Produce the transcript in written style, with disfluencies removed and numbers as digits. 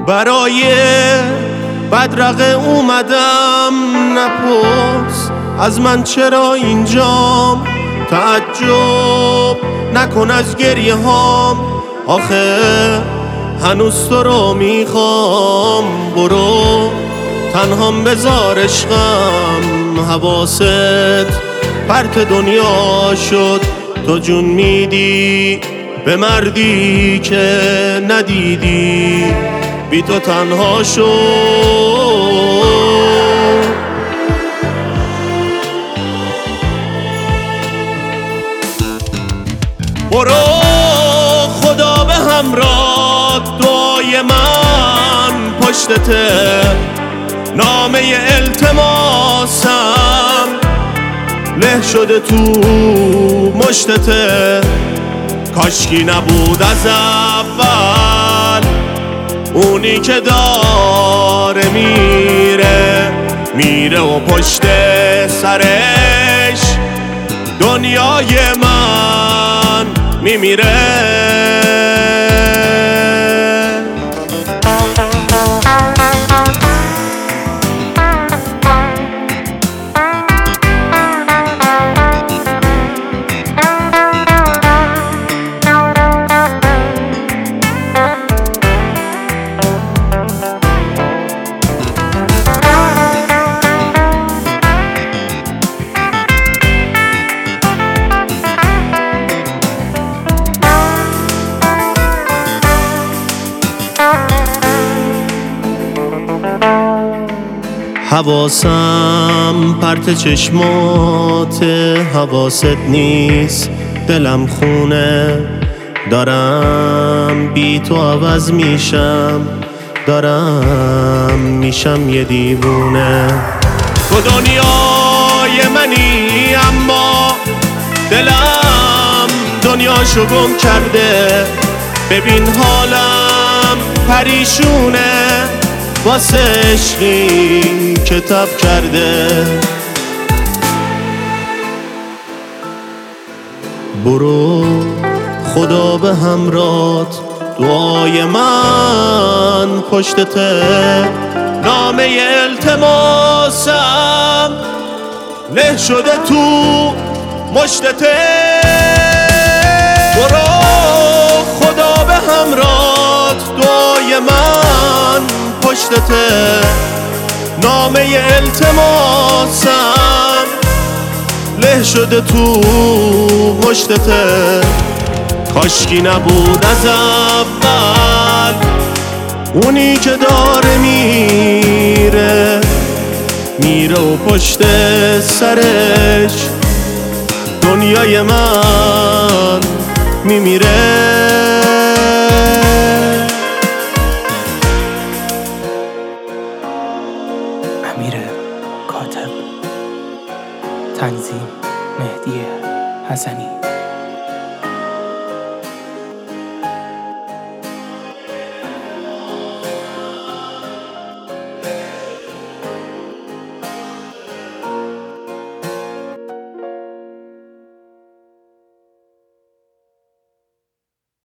برای بدرقه اومدم، نپرس از من چرا اینجام، تعجب نکن از گریه هام، آخه هنوز تو رو میخوام. برو تنهام بذار عشقم، حواست پرت دنیا شد، تو جون میدی به مردی که ندیدی، بی تو تنها شد. برو خدا به همراه، دعای من پشتته، نامه التماسم له شده تو مشتته. کاشکی نبود از اول اونی که داره میره و پشت سرش دنیای من میمیره. حواسم پرت چشمات، حواست نیست دلم خونه، دارم بی تو عوض میشم، دارم میشم یه دیوونه. تو دنیای منی اما دلم دنیاشو گم کرده، ببین حالم پریشونه واسه عشقی که تب کرده. برو خدا به همراهت، دعای من پشتته، نامه التماسم له شده تو مشتته. برو خدا به همراهت، دعای من پشتته، نامه التماسم له شده تو مشتته. کاشکی نبود از اول اونی که داره میره و پشت سرش دنیای من میمیره.